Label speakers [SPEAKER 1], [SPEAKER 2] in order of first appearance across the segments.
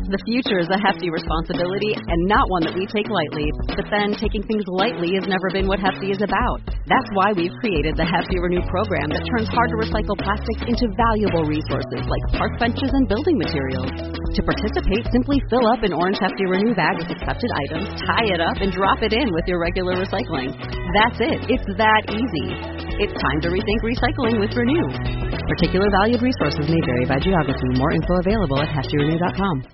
[SPEAKER 1] The future is a hefty responsibility and not one that we take lightly. But then taking things lightly has never been what Hefty is about. That's why we've created the Hefty Renew program that turns hard-to-recycle plastics into valuable resources like park benches and building materials. To participate, simply fill up an orange Hefty Renew bag with accepted items, tie it up, and drop it in with your regular recycling. That's it. It's that easy. It's time to rethink recycling with Renew. Particular valued resources may vary by geography. More info available at heftyrenew.com.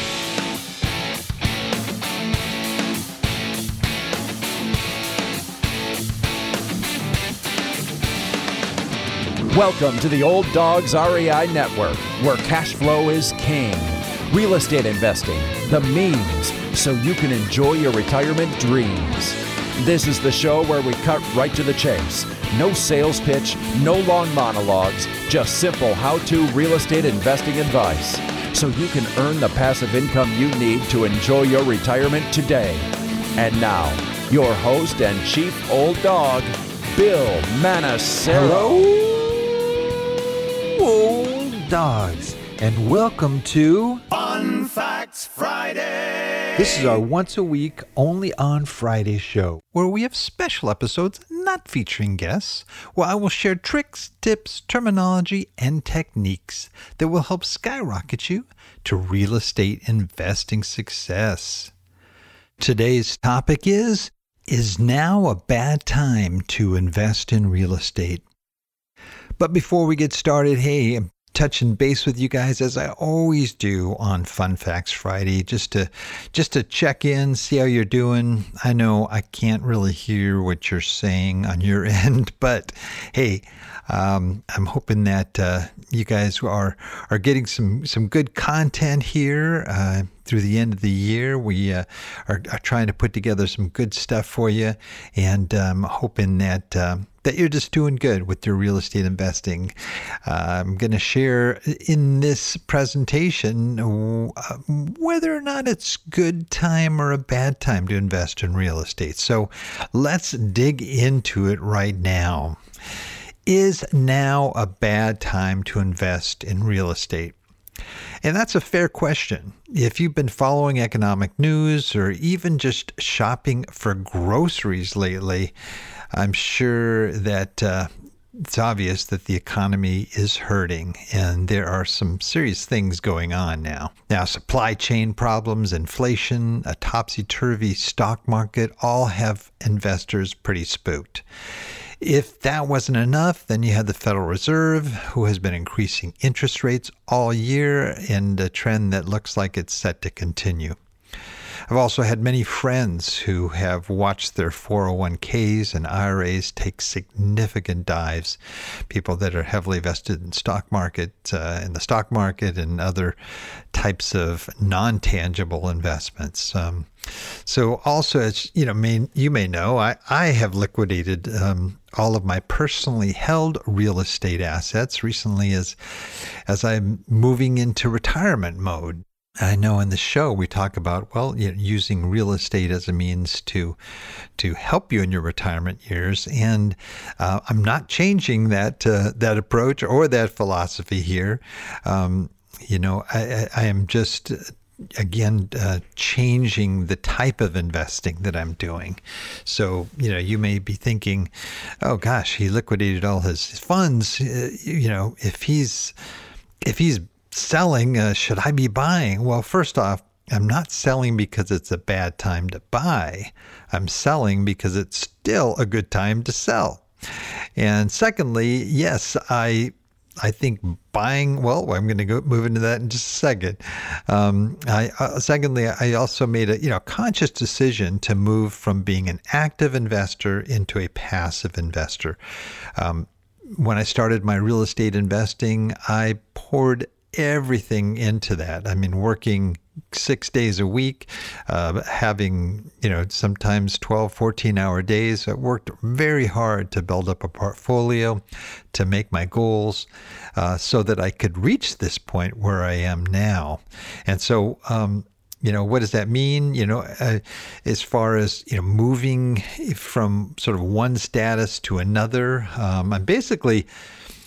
[SPEAKER 2] Welcome to the Old Dogs REI Network, where cash flow is king. Real estate investing, the means, so you can enjoy your retirement dreams. This is the show where we cut right to the chase. No sales pitch, no long monologues, just simple how-to real estate investing advice, so you can earn the passive income you need to enjoy your retirement today. And now, your host and chief old dog, Bill Manassero.
[SPEAKER 3] Old dogs, and welcome to
[SPEAKER 4] Fun Facts Friday.
[SPEAKER 3] This is our once a week, only on Friday show, where we have special episodes not featuring guests, where I will share tricks, tips, terminology, and techniques that will help skyrocket you to real estate investing success. Today's topic is now a bad time to invest in real estate? But before we get started, hey, I'm touching base with you guys as I always do on Fun Facts Friday, just to check in, see how you're doing. I know I can't really hear what you're saying on your end, but hey, I'm hoping that you guys are getting some good content here. Through the end of the year, we are trying to put together some good stuff for you, and I'm hoping that you're just doing good with your real estate investing. I'm going to share in this presentation whether or not it's good time or a bad time to invest in real estate. So let's dig into it right now. Is now a bad time to invest in real estate? And that's a fair question. If you've been following economic news or even just shopping for groceries lately, I'm sure that it's obvious that the economy is hurting and there are some serious things going on now. Now, supply chain problems, inflation, a topsy-turvy stock market all have investors pretty spooked. If that wasn't enough, then you had the Federal Reserve, who has been increasing interest rates all year, and a trend that looks like it's set to continue. I've also had many friends who have watched their 401ks and IRAs take significant dives. People that are heavily vested in the stock market and other types of non-tangible investments. So also, as you may know, I have liquidated all of my personally held real estate assets recently as I'm moving into retirement mode. I know in the show we talk about, using real estate as a means to help you in your retirement years. And I'm not changing that approach or that philosophy here. I am just, again, changing the type of investing that I'm doing. So, you may be thinking, oh gosh, he liquidated all his funds. If he's selling, should I be buying? Well, first off, I'm not selling because it's a bad time to buy. I'm selling because it's still a good time to sell. And secondly, yes, I think buying, I'm going to move into that in just a second. Secondly, I also made a conscious decision to move from being an active investor into a passive investor. When I started my real estate investing, I poured everything into that. I mean, working 6 days a week, having, sometimes 12, 14-hour days. I worked very hard to build up a portfolio, to make my goals, so that I could reach this point where I am now. And so, what does that mean? As far as, moving from sort of one status to another, I'm basically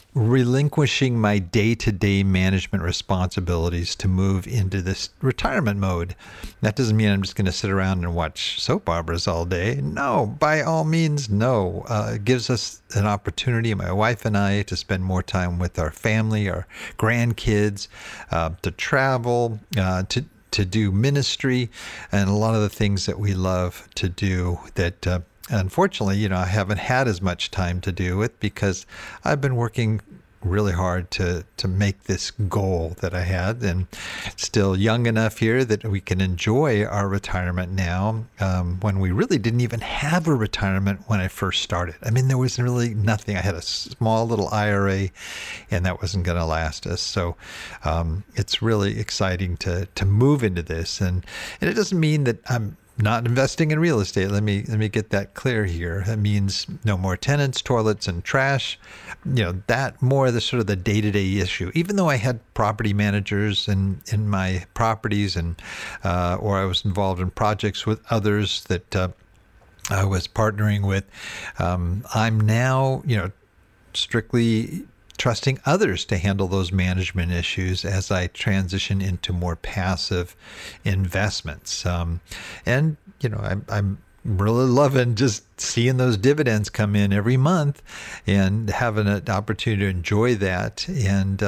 [SPEAKER 3] relinquishing my day-to-day management responsibilities to move into this retirement mode. That doesn't mean I'm just going to sit around and watch soap operas all day. No, by all means, no. It gives us an opportunity, my wife and I, to spend more time with our family, our grandkids, to travel, to do ministry, and a lot of the things that we love to do that unfortunately, I haven't had as much time to do it because I've been working really hard to make this goal that I had, and still young enough here that we can enjoy our retirement now, when we really didn't even have a retirement when I first started. I mean, there was really nothing. I had a small little IRA, and that wasn't going to last us. So it's really exciting to move into this, and it doesn't mean that I'm not investing in real estate. Let me get that clear here. That means no more tenants, toilets, and trash. That more the sort of the day-to-day issue. Even though I had property managers in my properties, and or I was involved in projects with others that I was partnering with, I'm now strictly trusting others to handle those management issues as I transition into more passive investments. And I'm really loving just seeing those dividends come in every month and having an opportunity to enjoy that, and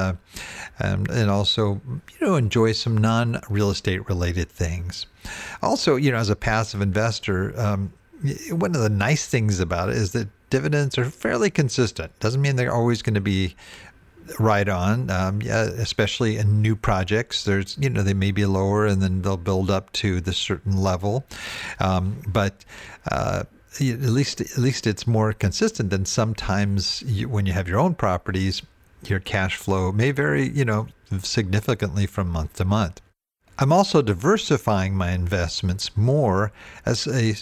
[SPEAKER 3] also enjoy some non-real estate related things. Also, as a passive investor, one of the nice things about it is that dividends are fairly consistent. Doesn't mean they're always going to be right on, especially in new projects. There's, they may be lower and then they'll build up to the certain level. But at least it's more consistent than sometimes when you have your own properties, your cash flow may vary, significantly from month to month. I'm also diversifying my investments more as a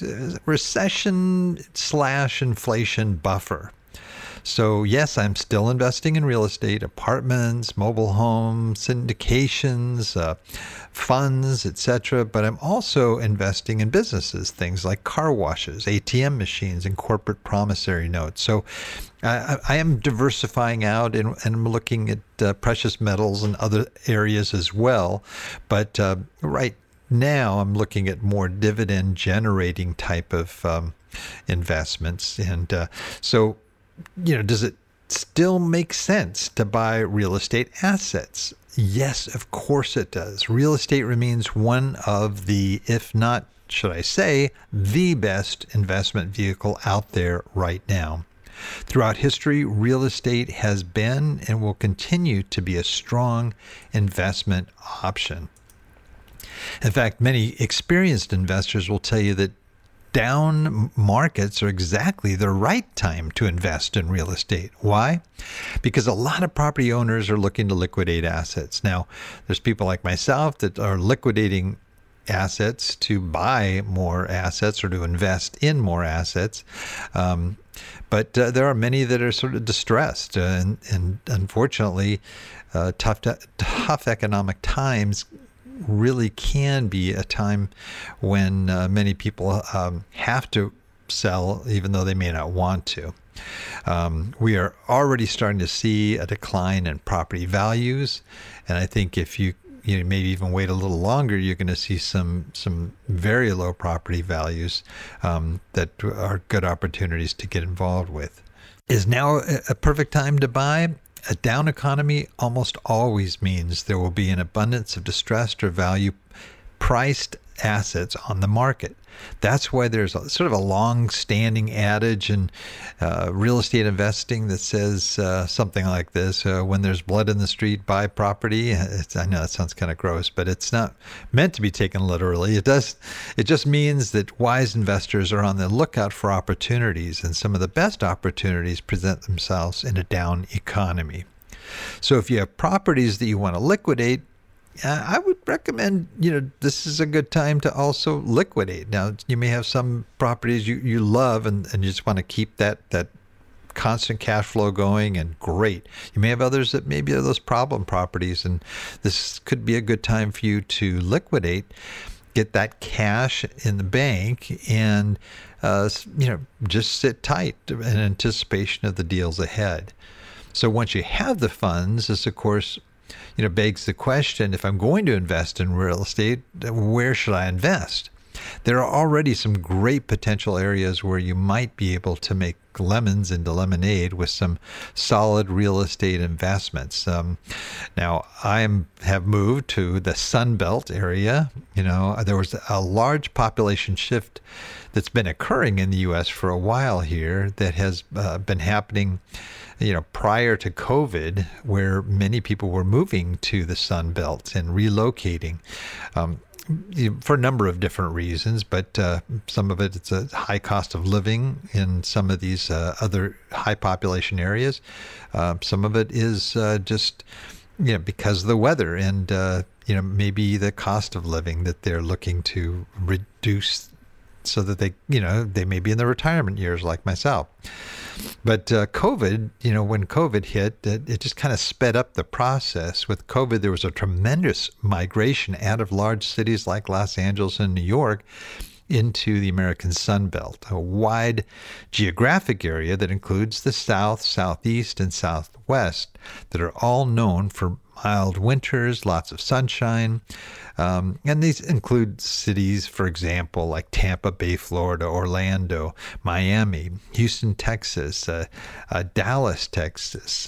[SPEAKER 3] recession/inflation buffer. So yes, I'm still investing in real estate, apartments, mobile homes, syndications, funds, etc. But I'm also investing in businesses, things like car washes, ATM machines, and corporate promissory notes. So I am diversifying out, and I'm looking at precious metals and other areas as well. But right now, I'm looking at more dividend generating type of investments. And so, does it still make sense to buy real estate assets? Yes, of course it does. Real estate remains one of the, if not, should I say, the best investment vehicle out there right now. Throughout history, real estate has been and will continue to be a strong investment option. In fact, many experienced investors will tell you that down markets are exactly the right time to invest in real estate. Why? Because a lot of property owners are looking to liquidate assets. Now, there's people like myself that are liquidating assets to buy more assets or to invest in more assets. But there are many that are sort of distressed, and unfortunately, tough economic times really can be a time when many people have to sell, even though they may not want to. We are already starting to see a decline in property values, and I think if you maybe even wait a little longer, you're going to see some very low property values that are good opportunities to get involved with. Is now a perfect time to buy? A down economy almost always means there will be an abundance of distressed or value-priced assets on the market. That's why there's sort of a long-standing adage in real estate investing that says something like this: when there's blood in the street, buy property. I know that sounds kind of gross, but it's not meant to be taken literally. It just means that wise investors are on the lookout for opportunities, and some of the best opportunities present themselves in a down economy. So if you have properties that you want to liquidate, I would recommend, this is a good time to also liquidate. Now, you may have some properties you love and you just want to keep that constant cash flow going, and great. You may have others that maybe are those problem properties, and this could be a good time for you to liquidate, get that cash in the bank, and just sit tight in anticipation of the deals ahead. So once you have the funds, this, of course, begs the question, if I'm going to invest in real estate, where should I invest? There are already some great potential areas where you might be able to make lemons into lemonade with some solid real estate investments. Now, I have moved to the Sun Belt area. There was a large population shift that's been occurring in the U.S. for a while here that has been happening prior to COVID, where many people were moving to the Sun Belt and relocating. For a number of different reasons, but some of it's a high cost of living in some of these other high population areas. Some of it is just because of the weather and maybe the cost of living that they're looking to reduce so that they may be in the retirement years like myself. But COVID, when COVID hit, it just kind of sped up the process. With COVID, there was a tremendous migration out of large cities like Los Angeles and New York into the American Sun Belt, a wide geographic area that includes the South, Southeast, and Southwest that are all known for mild winters, lots of sunshine. And these include cities, for example, like Tampa Bay, Florida, Orlando, Miami, Houston, Texas, Dallas, Texas,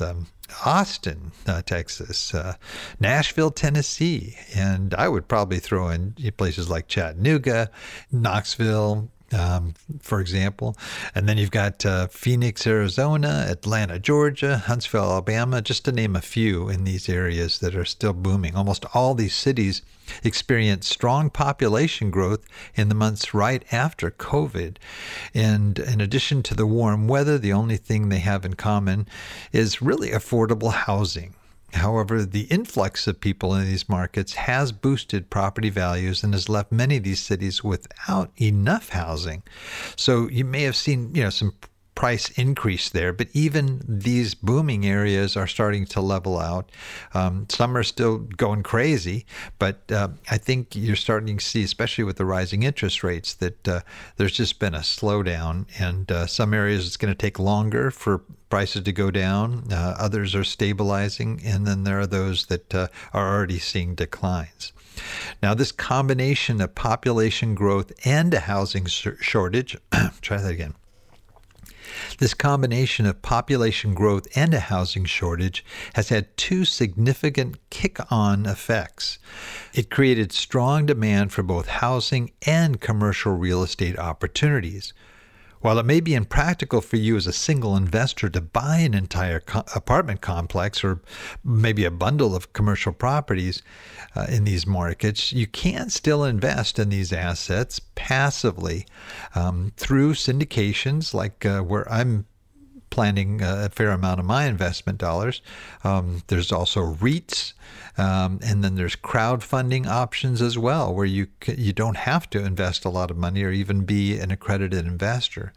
[SPEAKER 3] Austin, Texas, Nashville, Tennessee, and I would probably throw in places like Chattanooga, Knoxville, for example. And then you've got Phoenix, Arizona, Atlanta, Georgia, Huntsville, Alabama, just to name a few in these areas that are still booming. Almost all these cities experienced strong population growth in the months right after COVID. And in addition to the warm weather, the only thing they have in common is really affordable housing. However, the influx of people in these markets has boosted property values and has left many of these cities without enough housing. So you may have seen, some price increase there, but even these booming areas are starting to level out. Some are still going crazy, but I think you're starting to see, especially with the rising interest rates, that there's just been a slowdown, and some areas it's going to take longer for prices to go down. Others are stabilizing, and then there are those that are already seeing declines. Now, this combination of population growth and a housing shortage, try that again. This combination of population growth and a housing shortage has had two significant kick-on effects. It created strong demand for both housing and commercial real estate opportunities. While it may be impractical for you as a single investor to buy an entire apartment complex or maybe a bundle of commercial properties in these markets, you can still invest in these assets passively through syndications like where I'm planning a fair amount of my investment dollars. There's also REITs, and then there's crowdfunding options as well, where you don't have to invest a lot of money or even be an accredited investor.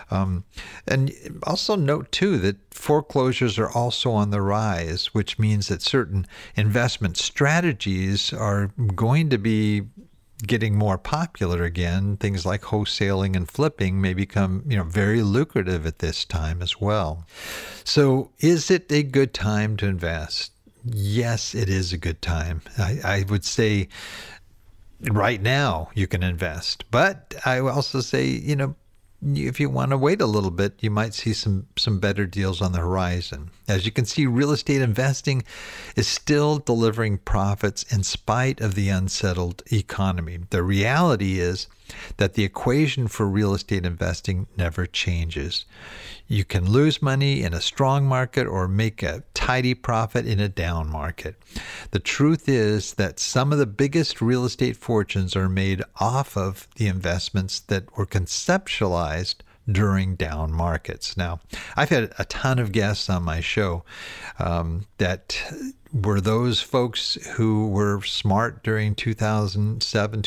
[SPEAKER 3] And also note, too, that foreclosures are also on the rise, which means that certain investment strategies are going to be getting more popular again. Things like wholesaling and flipping may become, very lucrative at this time as well. So is it a good time to invest? Yes, it is a good time. I would say right now you can invest, but I will also say, if you want to wait a little bit, you might see some better deals on the horizon. As you can see, real estate investing is still delivering profits in spite of the unsettled economy. The reality is that the equation for real estate investing never changes. You can lose money in a strong market or make a tidy profit in a down market. The truth is that some of the biggest real estate fortunes are made off of the investments that were conceptualized during down markets. Now, I've had a ton of guests on my show that were those folks who were smart during 2007,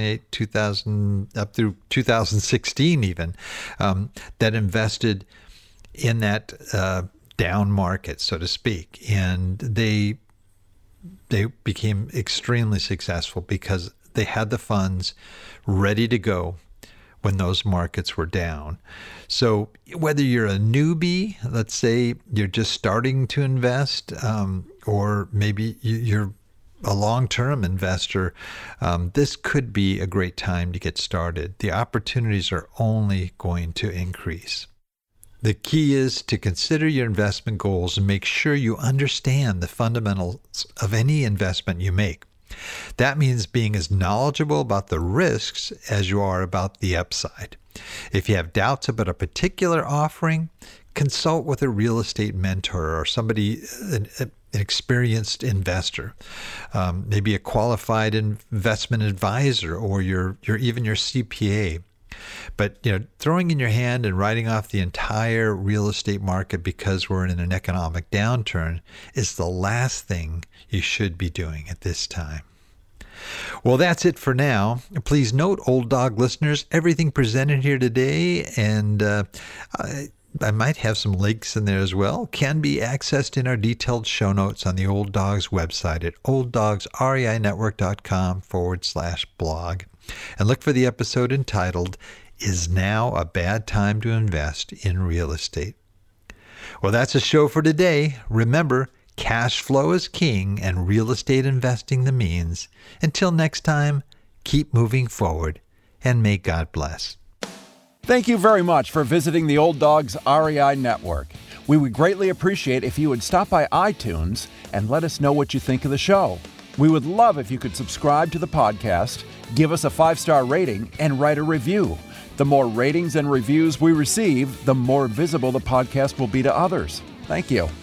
[SPEAKER 3] 2008, up through 2016 even, that invested in that down market, so to speak. And they became extremely successful because they had the funds ready to go when those markets were down. So whether you're a newbie, let's say you're just starting to invest, or maybe you're a long-term investor, this could be a great time to get started. The opportunities are only going to increase. The key is to consider your investment goals and make sure you understand the fundamentals of any investment you make. That means being as knowledgeable about the risks as you are about the upside. If you have doubts about a particular offering, consult with a real estate mentor or somebody, an experienced investor, maybe a qualified investment advisor, or even your CPA. But throwing in your hand and writing off the entire real estate market because we're in an economic downturn is the last thing you should be doing at this time. Well, that's it for now. Please note, Old Dog listeners, everything presented here today, and I might have some links in there as well, can be accessed in our detailed show notes on the Old Dogs website at olddogsreinetwork.com/blog. And look for the episode entitled, Is Now a Bad Time to Invest in Real Estate? Well, that's a show for today. Remember, cash flow is king and real estate investing the means. Until next time, keep moving forward, and may God bless.
[SPEAKER 2] Thank you very much for visiting the Old Dogs REI Network. We would greatly appreciate if you would stop by iTunes and let us know what you think of the show. We would love if you could subscribe to the podcast, give us a 5-star rating, and write a review. The more ratings and reviews we receive, the more visible the podcast will be to others. Thank you.